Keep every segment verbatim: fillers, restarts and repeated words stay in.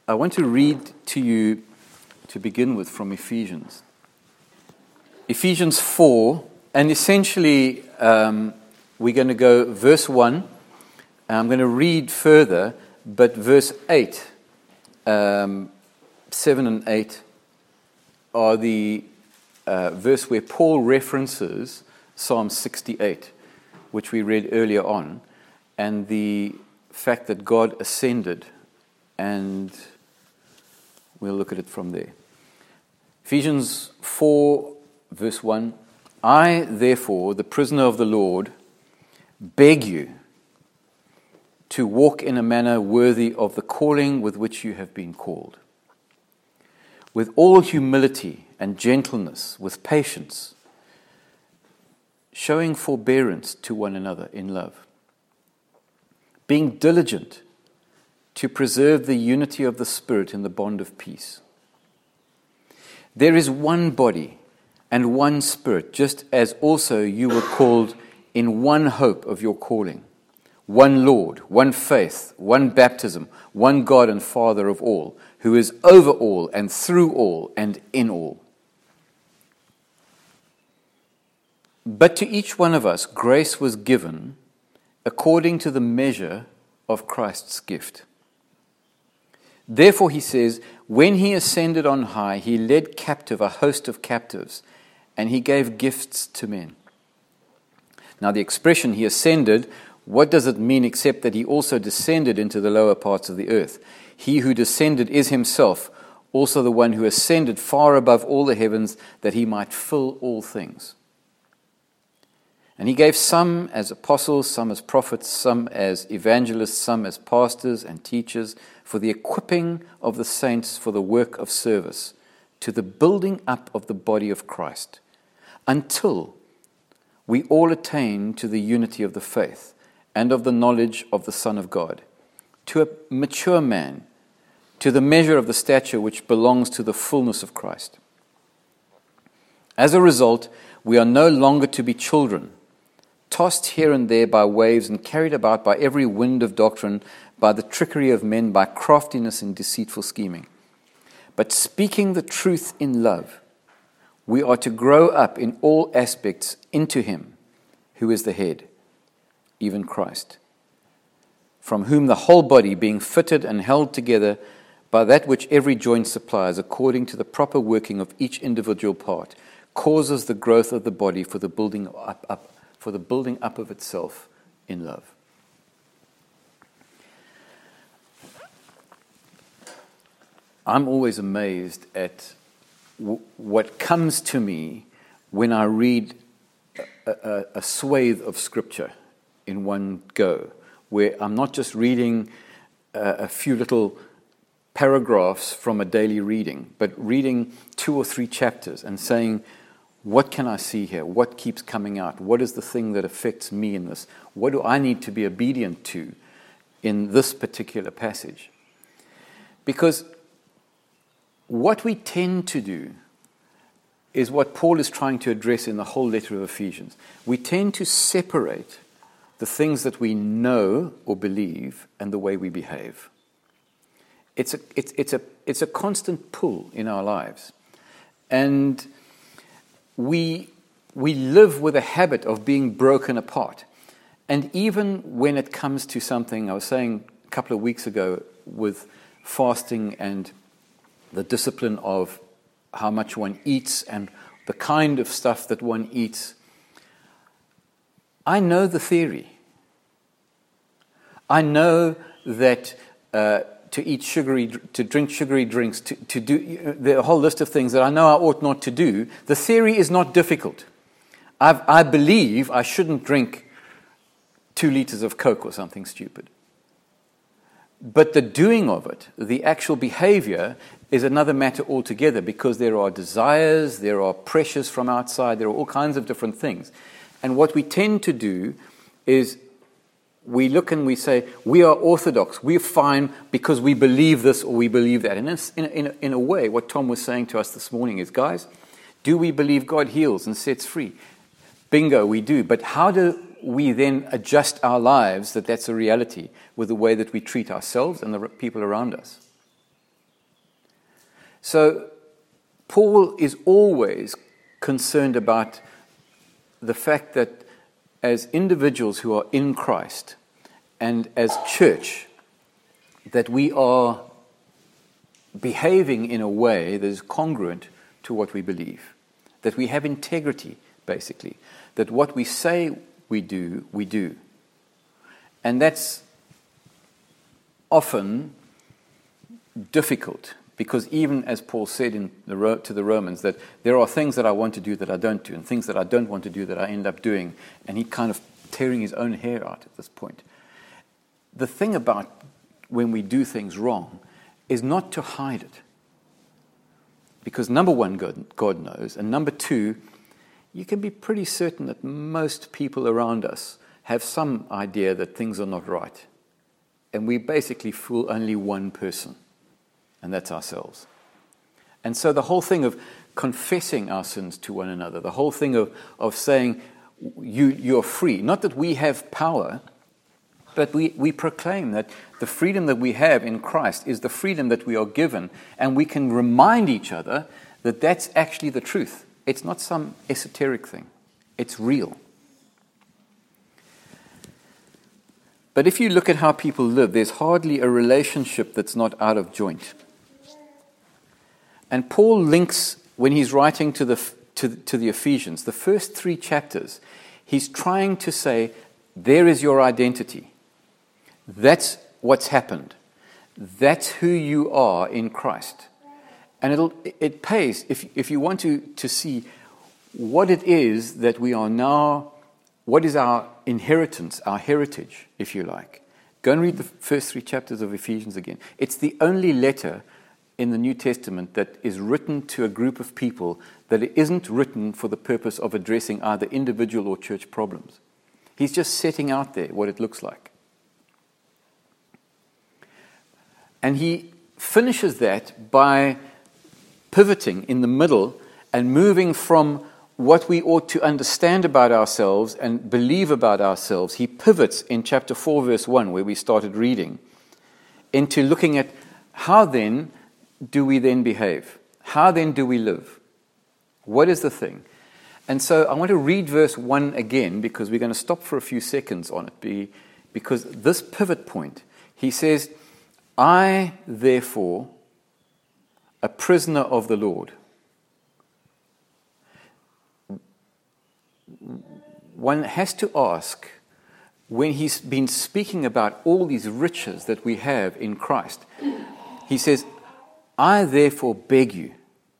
I want to read to you, to begin with, from Ephesians. Ephesians four, and essentially um, we're going to go verse one. I'm going to read further, but verse eight, um, seven and eight are the uh, verse where Paul references Psalm sixty-eight, which we read earlier on, and the fact that God ascended, and we'll look at it from there. Ephesians four, verse one, I, therefore, the prisoner of the Lord, beg you to walk in a manner worthy of the calling with which you have been called, with all humility and gentleness, with patience, showing forbearance to one another in love, being diligent to preserve the unity of the Spirit in the bond of peace. There is one body and one Spirit, just as also you were called in one hope of your calling, one Lord, one faith, one baptism, one God and Father of all, who is over all and through all and in all. But to each one of us grace was given according to the measure of Christ's gift. Therefore, he says, when he ascended on high, he led captive a host of captives, and he gave gifts to men. Now, the expression he ascended, what does it mean except that he also descended into the lower parts of the earth? He who descended is himself also the one who ascended far above all the heavens, that he might fill all things. And he gave some as apostles, some as prophets, some as evangelists, some as pastors and teachers, for the equipping of the saints for the work of service, to the building up of the body of Christ, until we all attain to the unity of the faith and of the knowledge of the Son of God, to a mature man, to the measure of the stature which belongs to the fullness of Christ. As a result, we are no longer to be children, tossed here and there by waves and carried about by every wind of doctrine, by the trickery of men, by craftiness and deceitful scheming. But speaking the truth in love, we are to grow up in all aspects into him who is the head, even Christ, from whom the whole body, being fitted and held together by that which every joint supplies, according to the proper working of each individual part, causes the growth of the body for the building up, up for the building up of itself in love. I'm always amazed at w- what comes to me when I read a, a, a swathe of Scripture in one go, where I'm not just reading a, a few little paragraphs from a daily reading, but reading two or three chapters and saying, what can I see here? What keeps coming out? What is the thing that affects me in this? What do I need to be obedient to in this particular passage? Because what we tend to do is what Paul is trying to address in the whole letter of Ephesians. We tend to separate the things that we know or believe and the way we behave. It's a, it's, it's a, it's a constant pull in our lives. And we, we live with a habit of being broken apart. And even when it comes to something, I was saying a couple of weeks ago with fasting and the discipline of how much one eats and the kind of stuff that one eats. I know the theory. I know that uh, to eat sugary, to drink sugary drinks, to, to do you know, the whole list of things that I know I ought not to do. The theory is not difficult. I've, I believe I shouldn't drink two liters of Coke or something stupid. But the doing of it, the actual behavior, is another matter altogether, because there are desires, there are pressures from outside, there are all kinds of different things. And what we tend to do is we look and we say, we are orthodox, we're fine because we believe this or we believe that. And in a, in a, in a way, what Tom was saying to us this morning is, guys, do we believe God heals and sets free? Bingo, we do. But how do we then adjust our lives that that's a reality with the way that we treat ourselves and the people around us? So Paul is always concerned about the fact that as individuals who are in Christ and as church, that we are behaving in a way that is congruent to what we believe, that we have integrity, basically, that what we say we do, we do. And that's often difficult, because even as Paul said in the, to the Romans, that there are things that I want to do that I don't do, and things that I don't want to do that I end up doing, and he kind of tearing his own hair out at this point. The thing about when we do things wrong is not to hide it. Because number one, God, God knows, and number two, you can be pretty certain that most people around us have some idea that things are not right. And we basically fool only one person, and that's ourselves. And so the whole thing of confessing our sins to one another, the whole thing of, of saying, you, you're free, not that we have power, but we, we proclaim that the freedom that we have in Christ is the freedom that we are given, and we can remind each other that that's actually the truth. It's not some esoteric thing. It's real. But if you look at how people live, there's hardly a relationship that's not out of joint. And Paul links, when he's writing to the, to, to the Ephesians, the first three chapters, he's trying to say, there is your identity. That's what's happened. That's who you are in Christ. And it'll, it pays, if, if you want to, to see what it is that we are now, what is our inheritance, our heritage, if you like. Go and read the first three chapters of Ephesians again. It's the only letter in the New Testament that is written to a group of people that it isn't written for the purpose of addressing either individual or church problems. He's just setting out there what it looks like. And he finishes that by pivoting in the middle and moving from what we ought to understand about ourselves and believe about ourselves. He pivots in chapter four, verse one, where we started reading, into looking at how then do we then behave? How then do we live? What is the thing? And so I want to read verse one again, because we're going to stop for a few seconds on it, because this pivot point, he says, I, therefore, a prisoner of the Lord. One has to ask, when he's been speaking about all these riches that we have in Christ, he says, I therefore beg you.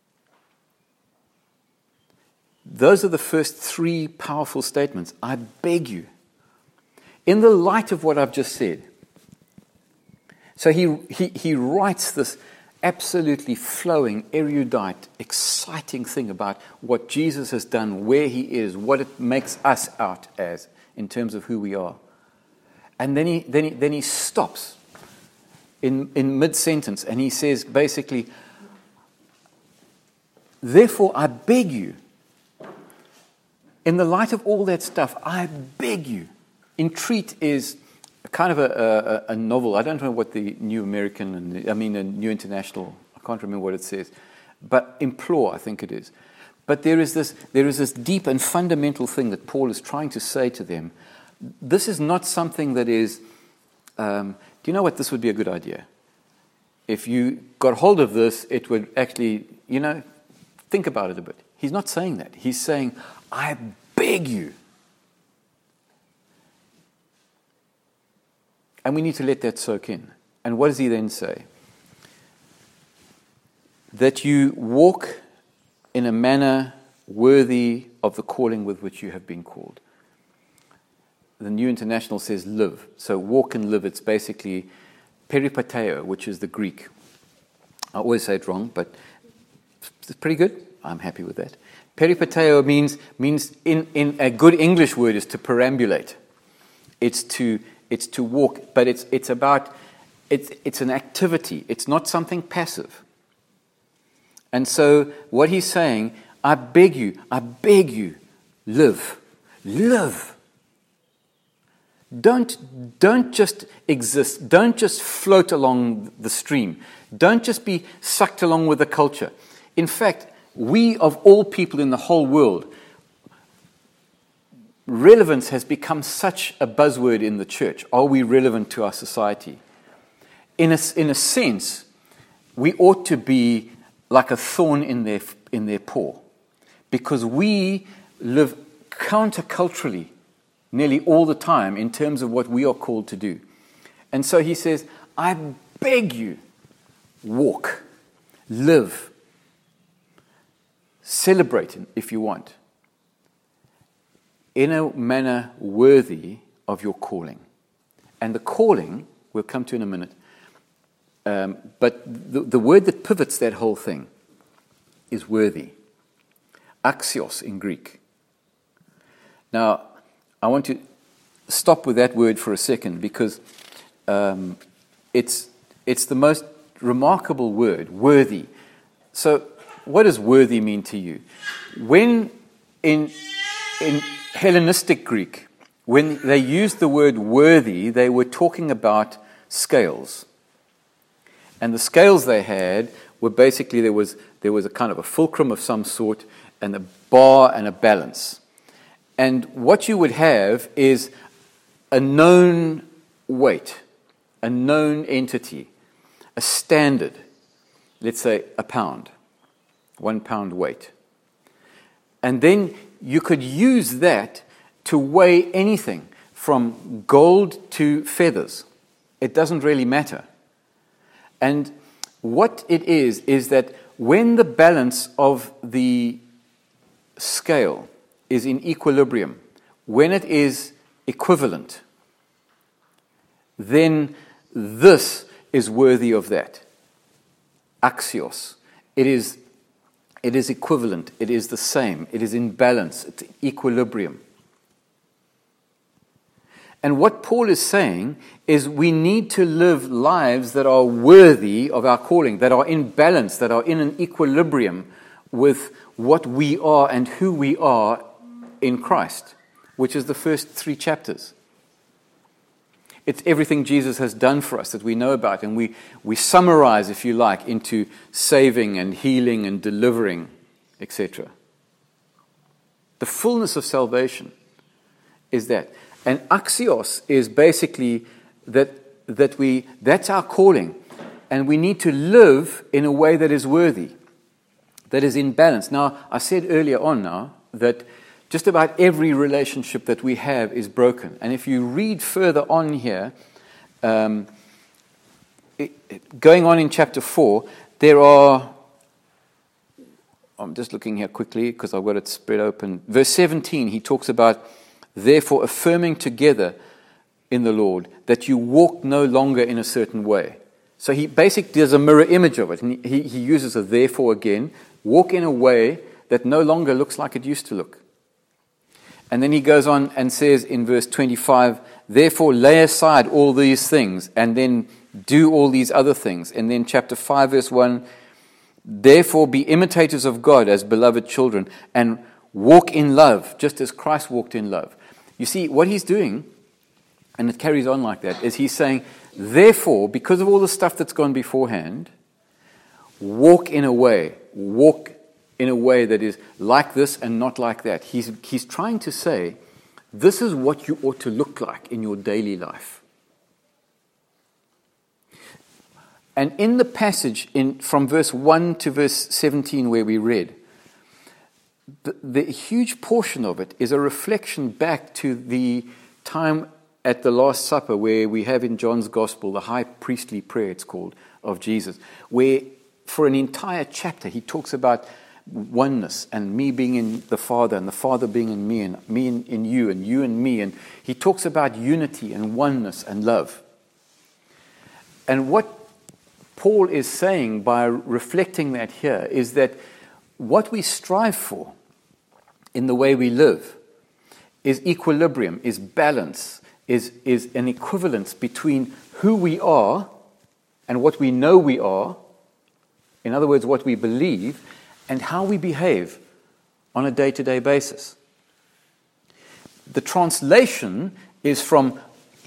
Those are the first three powerful statements. I beg you. In the light of what I've just said. So he, he, he writes this absolutely flowing, erudite, exciting thing about what Jesus has done, where he is, what it makes us out as in terms of who we are. And then he, then he, then he stops in, in mid-sentence and he says basically, therefore I beg you, in the light of all that stuff, I beg you. Entreat is kind of a, a, a novel. I don't know what the New American, and I mean a New International, I can't remember what it says, but implore, I think it is. But there is this, there is this deep and fundamental thing that Paul is trying to say to them. This is not something that is, um, do you know what, this would be a good idea? If you got hold of this, it would actually, you know, think about it a bit. He's not saying that. He's saying, I beg you. And we need to let that soak in. And what does he then say? That you walk in a manner worthy of the calling with which you have been called. The New International says live. So walk and live, it's basically peripateo, which is the Greek. I always say it wrong, but it's pretty good. I'm happy with that. Peripateo means, means in, in a good English word is to perambulate. It's to It's to walk, but it's it's about it's it's an activity. It's not something passive. And so what he's saying, I beg you, I beg you, live, live. Don't, don't just exist. Don't just float along the stream. Don't just be sucked along with the culture. In fact, we of all people in the whole world, relevance has become such a buzzword in the church. Are we relevant to our society? In a, in a sense, we ought to be like a thorn in their, in their paw, because we live counterculturally nearly all the time in terms of what we are called to do. And so he says, I beg you, walk, live, celebrate if you want, in a manner worthy of your calling. And the calling, we'll come to in a minute, um, but the, the word that pivots that whole thing is worthy. Axios in Greek. Now, I want to stop with that word for a second, because um, it's it's the most remarkable word, worthy. So, what does worthy mean to you? When in in Hellenistic Greek, when they used the word worthy, they were talking about scales. And the scales they had were basically, there was there was a kind of a fulcrum of some sort, and a bar and a balance. And what you would have is a known weight, a known entity, a standard, let's say a pound, one pound weight. And then you could use that to weigh anything from gold to feathers. It doesn't really matter. And what it is, is that when the balance of the scale is in equilibrium, when it is equivalent, then this is worthy of that. Axios. It is, it is equivalent. It is the same. It is in balance. It's equilibrium. And what Paul is saying is we need to live lives that are worthy of our calling, that are in balance, that are in an equilibrium with what we are and who we are in Christ, which is the first three chapters. It's everything Jesus has done for us that we know about, and we, we summarize, if you like, into saving and healing and delivering, et cetera. The fullness of salvation is that. And axios is basically that that we that's our calling, and we need to live in a way that is worthy, that is in balance. Now, I said earlier on now that just about every relationship that we have is broken. And if you read further on here, um, it, it, going on in chapter four, there are, I'm just looking here quickly because I've got it spread open. Verse seventeen, he talks about, therefore affirming together in the Lord that you walk no longer in a certain way. So he basically does a mirror image of it. And he, he uses a therefore again. Walk in a way that no longer looks like it used to look. And then he goes on and says in verse twenty-five, therefore lay aside all these things and then do all these other things. And then chapter five, verse one, therefore be imitators of God as beloved children and walk in love, just as Christ walked in love. You see, what he's doing, and it carries on like that, is he's saying, therefore, because of all the stuff that's gone beforehand, walk in a way, walk in a way that is like this and not like that. He's, he's trying to say, this is what you ought to look like in your daily life. And in the passage in from verse one to verse seventeen where we read, The, the huge portion of it is a reflection back to the time at the Last Supper where we have in John's Gospel the high priestly prayer, it's called, of Jesus, where for an entire chapter he talks about oneness and me being in the Father and the Father being in me and me in, in you and you in me. And he talks about unity and oneness and love. And what Paul is saying by reflecting that here is that what we strive for in the way we live is equilibrium, is balance, is, is an equivalence between who we are and what we know we are, in other words, what we believe, and how we behave on a day-to-day basis. The translation is from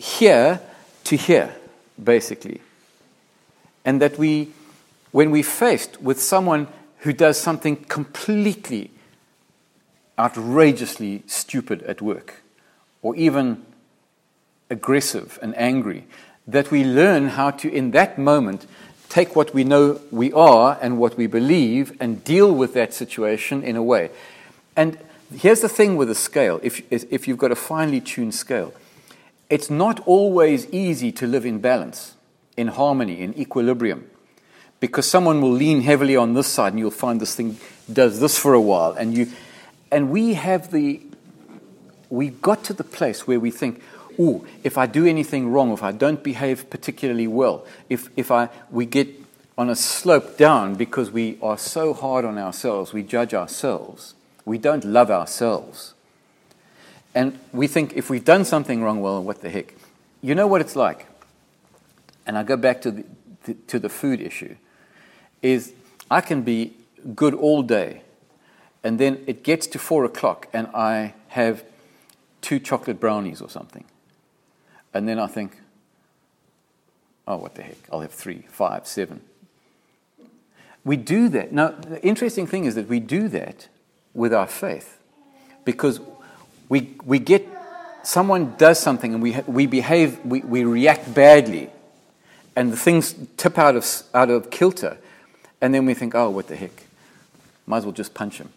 hear to hear, basically. And that we, when we're faced with someone who does something completely outrageously stupid at work, or even aggressive and angry, that we learn how to, in that moment, take what we know we are and what we believe and deal with that situation in a way. And here's the thing with a scale, if, if you've got a finely tuned scale, it's not always easy to live in balance, in harmony, in equilibrium. Because someone will lean heavily on this side and you'll find this thing does this for a while. And you, and we have the, we got to the place where we think, ooh, if I do anything wrong, if I don't behave particularly well, if, if I, we get on a slope down because we are so hard on ourselves, we judge ourselves, we don't love ourselves. And we think if we've done something wrong, well, what the heck? You know what it's like? And I go back to the, to, to the food issue. Is I can be good all day, and then it gets to four o'clock, and I have two chocolate brownies or something. And then I think, oh, what the heck, I'll have three, five, seven. We do that. Now, the interesting thing is that we do that with our faith, because we we get, someone does something, and we we behave, we, we react badly, and the things tip out of out of kilter. And then we think, oh, what the heck? Might as well just punch him.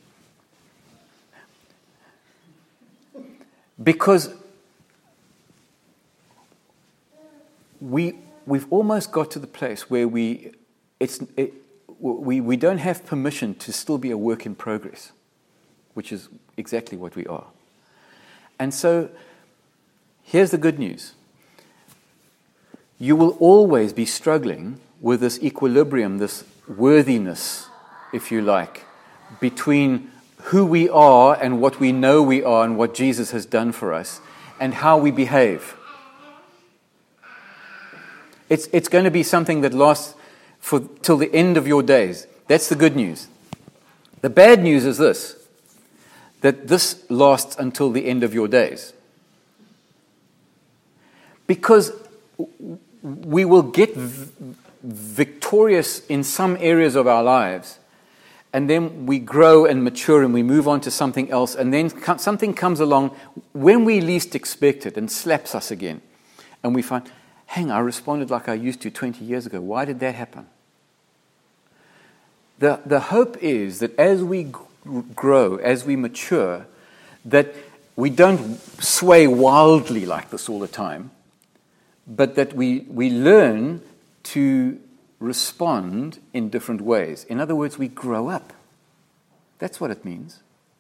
Because we, we've almost got to the place where we, it's, it, we, we don't have permission to still be a work in progress, which is exactly what we are. And so, here's the good news. You will always be struggling with this equilibrium, this worthiness, if you like, between who we are and what we know we are and what Jesus has done for us and how we behave. It's, it's going to be something that lasts for till the end of your days. That's the good news. The bad news is this, that this lasts until the end of your days. Because we will get v- victorious in some areas of our lives, and then we grow and mature and we move on to something else, and then co- something comes along when we least expect it and slaps us again. And we find, hang, I responded like I used to twenty years ago. Why did that happen? The, the hope is that as we g- grow, as we mature, that we don't sway wildly like this all the time, but that we, we learn to respond in different ways. In other words, we grow up. That's what it means.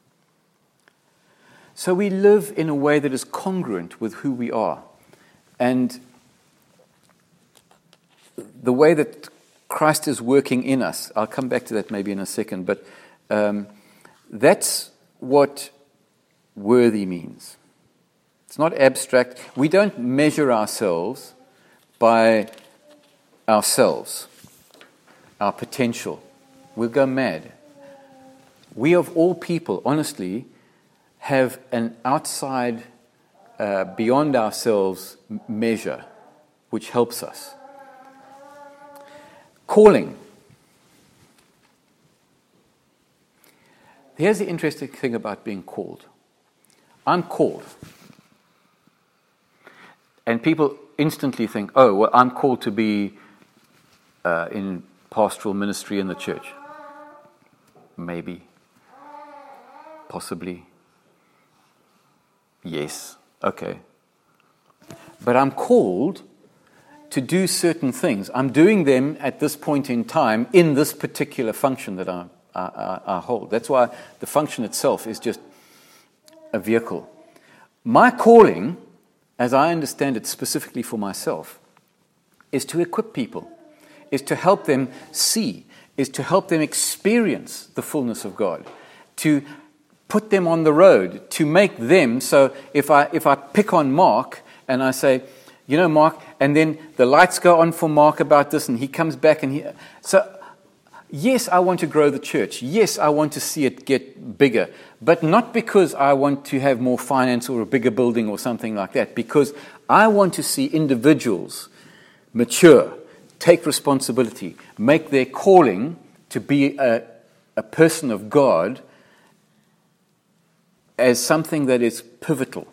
So we live in a way that is congruent with who we are. And the way that Christ is working in us, I'll come back to that maybe in a second, but um, that's what worthy means. It's not abstract. We don't measure ourselves by ourselves, our potential. We'll go mad. We, of all people, honestly, have an outside, uh, beyond ourselves measure which helps us. Calling. Here's the interesting thing about being called. I'm called. And people instantly think, oh, well, I'm called to be uh, in pastoral ministry in the church. Maybe. Possibly. Yes. Okay. But I'm called to do certain things. I'm doing them at this point in time in this particular function that I, I, I hold. That's why the function itself is just a vehicle. My calling, as I understand it specifically for myself, is to equip people, is to help them see, is to help them experience the fullness of God, to put them on the road, to make them, so if I if I pick on Mark and I say, you know, Mark, and then the lights go on for Mark about this and he comes back and he, so yes, I want to grow the church. Yes, I want to see it get bigger, but not because I want to have more finance or a bigger building or something like that, because I want to see individuals mature, take responsibility, make their calling to be a, a person of God as something that is pivotal.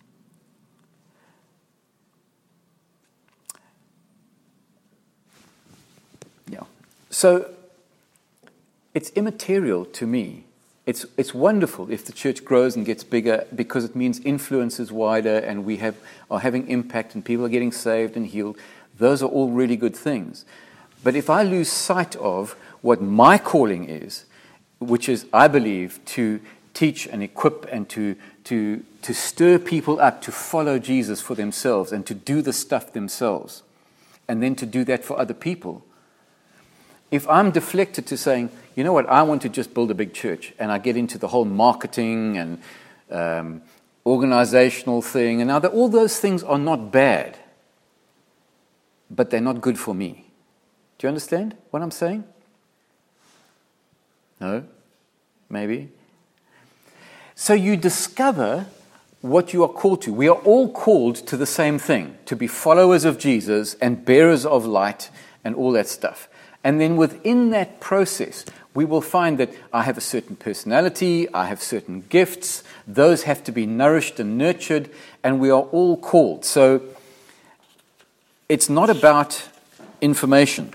Yeah. So it's immaterial to me. It's it's wonderful if the church grows and gets bigger, because it means influence is wider and we have are having impact and people are getting saved and healed. Those are all really good things. But if I lose sight of what my calling is, which is, I believe, to teach and equip and to to to stir people up to follow Jesus for themselves and to do the stuff themselves, and then to do that for other people. If I'm deflected to saying, you know what, I want to just build a big church, and I get into the whole marketing and um, organizational thing, and now that all those things are not bad, but they're not good for me. Do you understand what I'm saying? No? Maybe? So you discover what you are called to. We are all called to the same thing, to be followers of Jesus and bearers of light and all that stuff. And then within that process, we will find that I have a certain personality, I have certain gifts, those have to be nourished and nurtured, and we are all called. So it's not about information.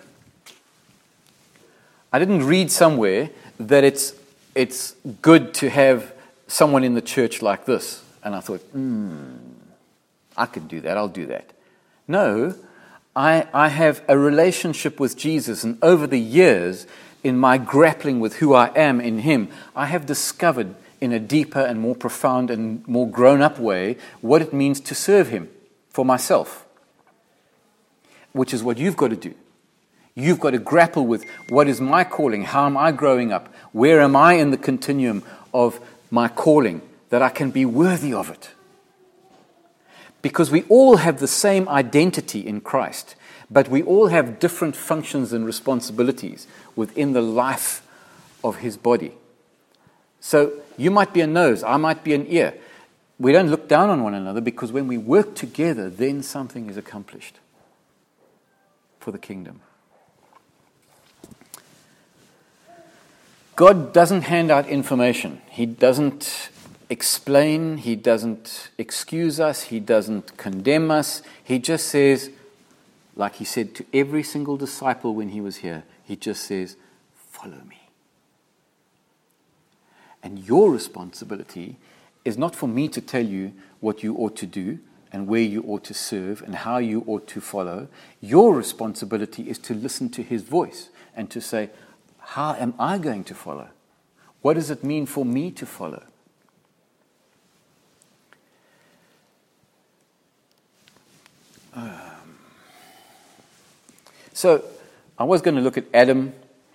I didn't read somewhere that it's it's good to have someone in the church like this. And I thought, hmm, I can do that, I'll do that. No, I, I have a relationship with Jesus, and over the years, in my grappling with who I am in Him, I have discovered in a deeper and more profound and more grown-up way what it means to serve Him for myself, which is what you've got to do. You've got to grapple with what is my calling, how am I growing up, where am I in the continuum of my calling, that I can be worthy of it. Because we all have the same identity in Christ, but we all have different functions and responsibilities within the life of His body. So you might be a nose, I might be an ear. We don't look down on one another, because when we work together, then something is accomplished for the kingdom. God doesn't hand out information. He doesn't explain, He doesn't excuse us, He doesn't condemn us. He just says, like He said to every single disciple when He was here, He just says, follow me. And your responsibility is not for me to tell you what you ought to do and where you ought to serve and how you ought to follow. Your responsibility is to listen to His voice and to say, how am I going to follow? What does it mean for me to follow? Um, so, I was going to look at Adam.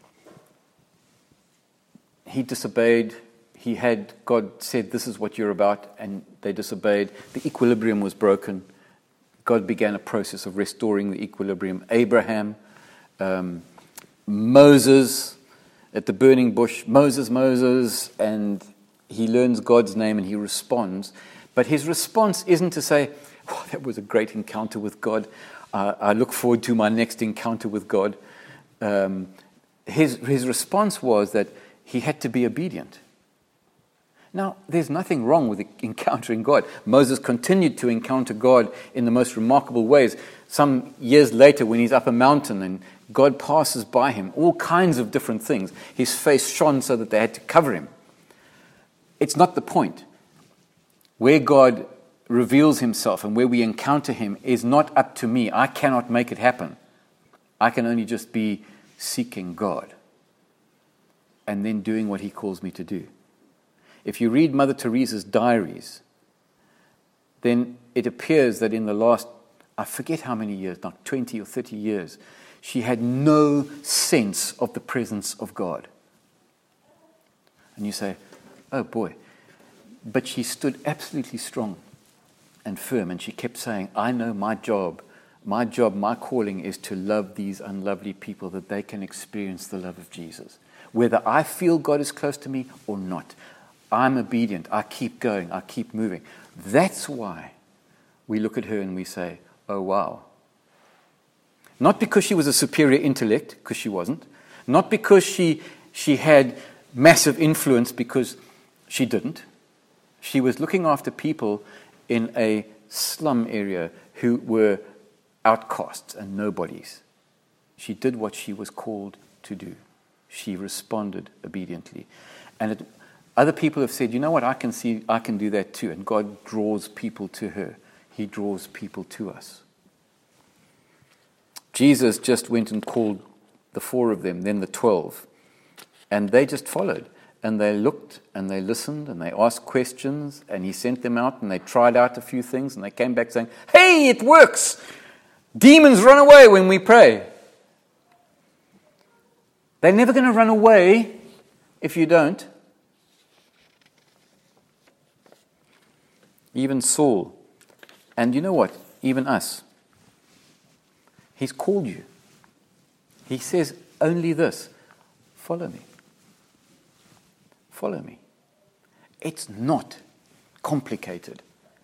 He disobeyed. He had, God said, this is what you're about, and they disobeyed. The equilibrium was broken. God began a process of restoring the equilibrium. Abraham, um, Moses at the burning bush, Moses, Moses, and he learns God's name and he responds. But his response isn't to say, oh, that was a great encounter with God. Uh, I look forward to my next encounter with God. Um, his, his response was that he had to be obedient. Now, there's nothing wrong with encountering God. Moses continued to encounter God in the most remarkable ways. Some years later, when he's up a mountain and God passes by him, all kinds of different things. His face shone so that they had to cover him. It's not the point. Where God reveals Himself and where we encounter Him is not up to me. I cannot make it happen. I can only just be seeking God and then doing what He calls me to do. If you read Mother Teresa's diaries, then it appears that in the last, I forget how many years, not twenty or thirty years, she had no sense of the presence of God. And you say, oh boy. But she stood absolutely strong and firm, and she kept saying, I know my job, my job, my calling is to love these unlovely people, that they can experience the love of Jesus. Whether I feel God is close to me or not, I'm obedient. I keep going. I keep moving. That's why we look at her and we say, oh, wow. Not because she was a superior intellect, because she wasn't. Not because she she had massive influence, because she didn't. She was looking after people in a slum area who were outcasts and nobodies. She did what she was called to do. She responded obediently. And it, other people have said, you know what, I can see, I can do that too. And God draws people to her. He draws people to us. Jesus just went and called the four of them, then the twelve. And they just followed. And they looked and they listened and they asked questions, and he sent them out and they tried out a few things and they came back saying, hey, it works! Demons run away when we pray. They're never going to run away if you don't. Even Saul. And you know what? Even us. He's called you. He says only this: follow me. Follow me. It's not complicated.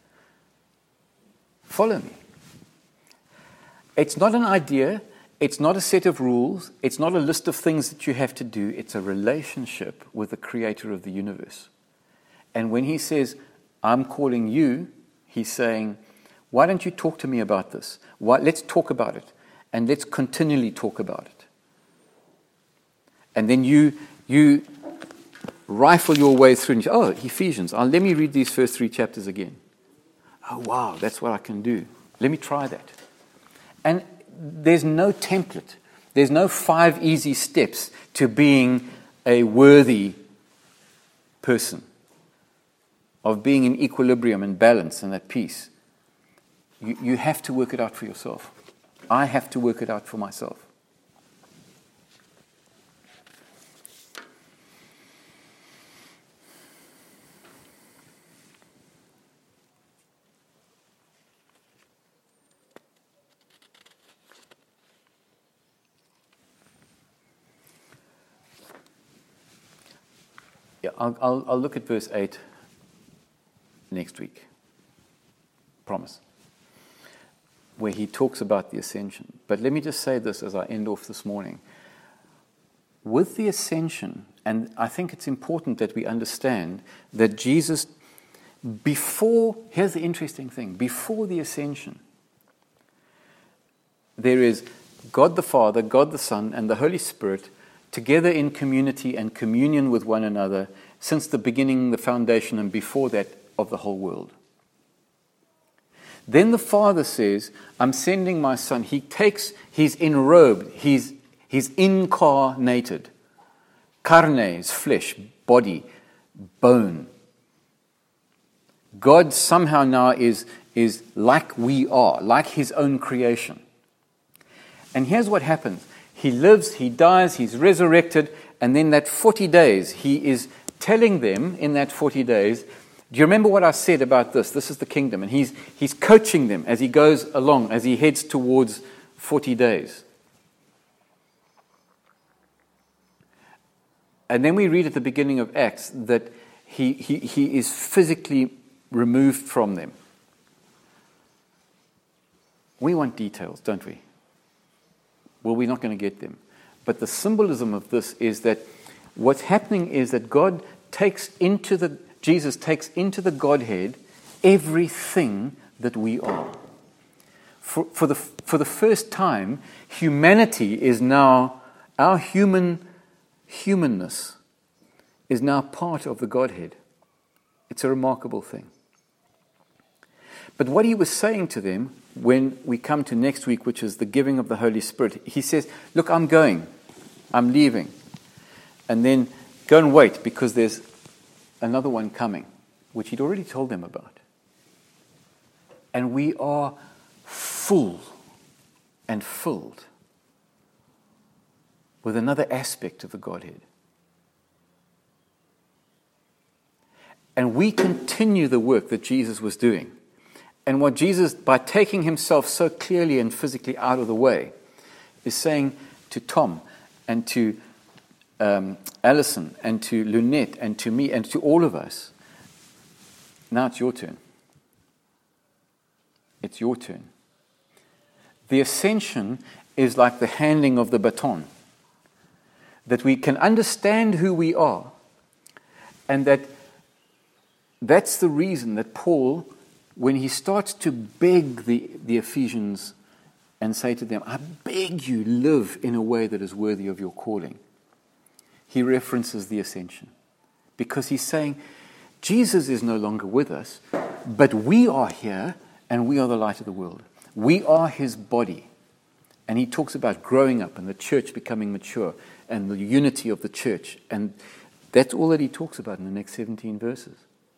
Follow me. It's not an idea. It's not a set of rules. It's not a list of things that you have to do. It's a relationship with the creator of the universe. And when he says, I'm calling you, he's saying, why don't you talk to me about this? Why, let's talk about it. And let's continually talk about it. And then you you rifle your way through and you say, oh, Ephesians, oh, let me read these first three chapters again. Oh, wow, that's what I can do. Let me try that. And there's no template. There's no five easy steps to being a worthy person, of being in equilibrium and balance and at peace. You, you have to work it out for yourself. I have to work it out for myself. Yeah, I'll, I'll, I'll look at verse eight next week. Promise. Where he talks about the ascension. But let me just say this as I end off this morning. With the ascension, and I think it's important that we understand that Jesus, before, here's the interesting thing, before the ascension, there is God the Father, God the Son, and the Holy Spirit together in community and communion with one another since the beginning, the foundation, and before that of the whole world. Then the Father says, I'm sending my Son. He takes, he's enrobed, he's, he's incarnated. Carne is flesh, body, bone. God somehow now is, is like we are, like his own creation. And here's what happens. He lives, he dies, he's resurrected, and then that forty days, he is telling them in that forty days, do you remember what I said about this? This is the kingdom. And he's, he's coaching them as he goes along, as he heads towards forty days. And then we read at the beginning of Acts that he, he, he is physically removed from them. We want details, don't we? Well, we're not going to get them. But the symbolism of this is that what's happening is that God takes into the, Jesus takes into the Godhead everything that we are. For, for, the, for the first time, humanity is now, our human humanness is now part of the Godhead. It's a remarkable thing. But what he was saying to them when we come to next week, which is the giving of the Holy Spirit, he says, look, I'm going. I'm leaving. And then go and wait because there's another one coming, which he'd already told them about. And we are full and filled with another aspect of the Godhead. And we continue the work that Jesus was doing. And what Jesus, by taking himself so clearly and physically out of the way, is saying to Tom and to um, Alison and to Lunette and to me and to all of us, now it's your turn. It's your turn. The ascension is like the handing of the baton. That we can understand who we are. And that that's the reason that Paul, when he starts to beg the, the Ephesians and say to them, I beg you, live in a way that is worthy of your calling, he references the ascension. Because he's saying, Jesus is no longer with us, but we are here and we are the light of the world. We are his body. And he talks about growing up and the church becoming mature and the unity of the church. And that's all that he talks about in the next seventeen verses.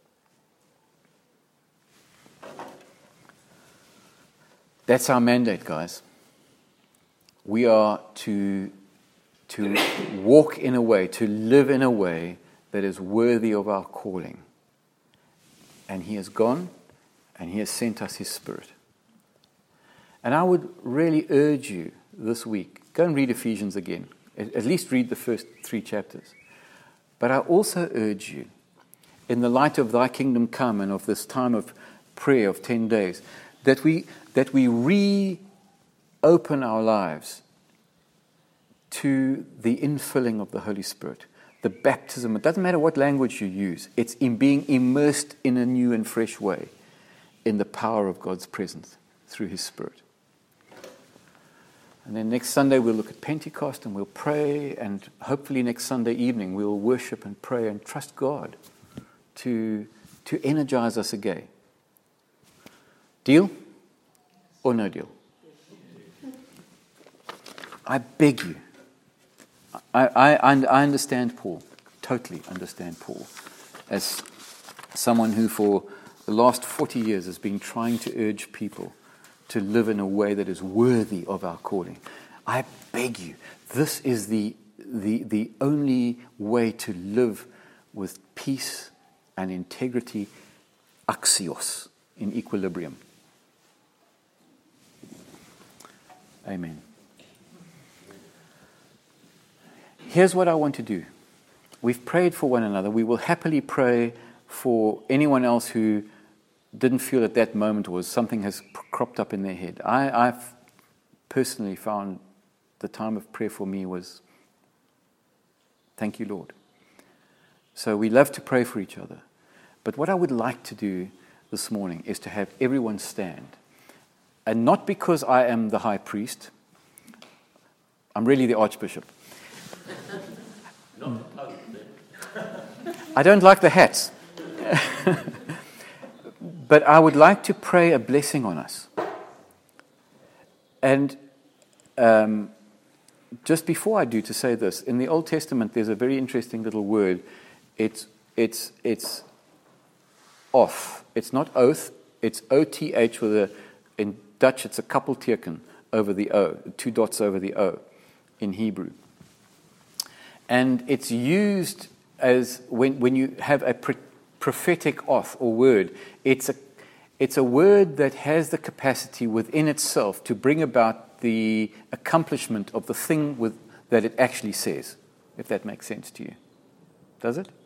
That's our mandate, guys. We are to, to walk in a way, to live in a way that is worthy of our calling. And he has gone and he has sent us his Spirit. And I would really urge you this week, go and read Ephesians again. At least read the first three chapters. But I also urge you, in the light of thy kingdom come and of this time of prayer of ten days, that we that we reopen our lives to the infilling of the Holy Spirit, the baptism. It doesn't matter what language you use. It's in being immersed in a new and fresh way in the power of God's presence through his Spirit. And then next Sunday we'll look at Pentecost and we'll pray, and hopefully next Sunday evening we'll worship and pray and trust God to, to energize us again. Deal or no deal? I beg you. I, I, I understand Paul, totally understand Paul, as someone who for the last forty years has been trying to urge people to live in a way that is worthy of our calling. I beg you, this is the, the, the only way to live with peace and integrity, axios, in equilibrium. Amen. Here's what I want to do. We've prayed for one another. We will happily pray for anyone else who didn't feel at that moment was something has cropped up in their head. I, I've personally found the time of prayer for me was, thank you, Lord. So we love to pray for each other. But what I would like to do this morning is to have everyone stand. And not because I am the high priest. I'm really the archbishop. I don't like the hats. But I would like to pray a blessing on us. And um, just before I do, to say this, in the Old Testament there's a very interesting little word. It's it's it's off. It's not oath. It's O T H with a, in Dutch it's a koppelteken over the O, two dots over the O in Hebrew. And it's used as when when you have a pre- prophetic oath or word, it's a it's a word that has the capacity within itself to bring about the accomplishment of the thing with that it actually says, if that makes sense to you. Does it?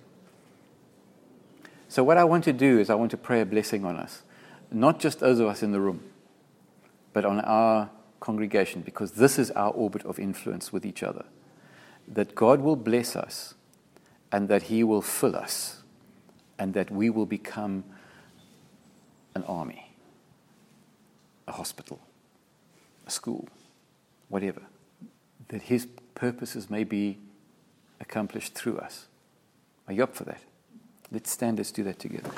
So what I want to do is I want to pray a blessing on us, not just those of us in the room, but on our congregation, because this is our orbit of influence with each other. That God will bless us and that he will fill us and that we will become an army, a hospital, a school, whatever. That his purposes may be accomplished through us. Are you up for that? Let's stand, let's do that together.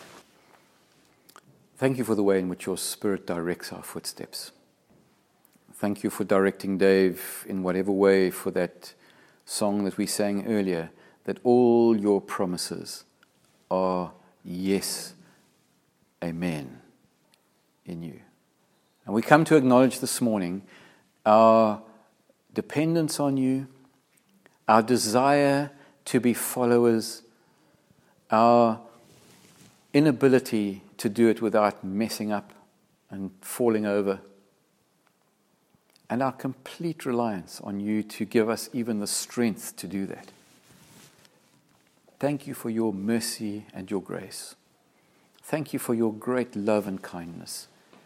Thank you for the way in which your Spirit directs our footsteps. Thank you for directing Dave in whatever way for that song that we sang earlier, that all your promises are yes, amen in you. And we come to acknowledge this morning our dependence on you, our desire to be followers, our inability to do it without messing up and falling over, and our complete reliance on you to give us even the strength to do that. Thank you for your mercy and your grace. Thank you for your great love and kindness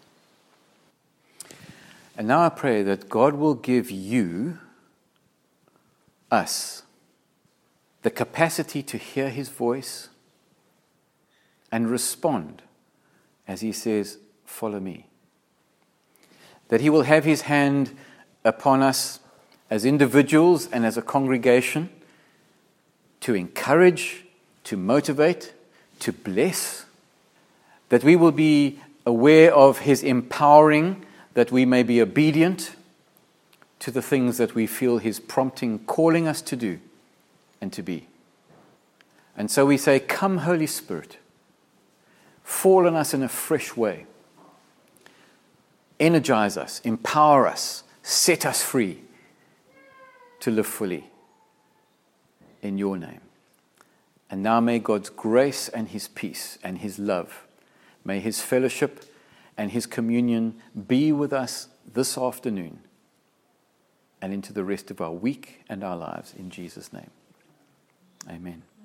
And now I pray that God will give you, us, the capacity to hear his voice and respond as he says, follow me. That he will have his hand upon us as individuals and as a congregation to encourage, to motivate, to bless. That we will be aware of his empowering, that we may be obedient to the things that we feel his prompting, calling us to do and to be. And so we say, come Holy Spirit, fall on us in a fresh way. Energize us, empower us, set us free to live fully in your name. And now may God's grace and his peace and his love, may his fellowship and his communion be with us this afternoon and into the rest of our week and our lives in Jesus' name. Amen.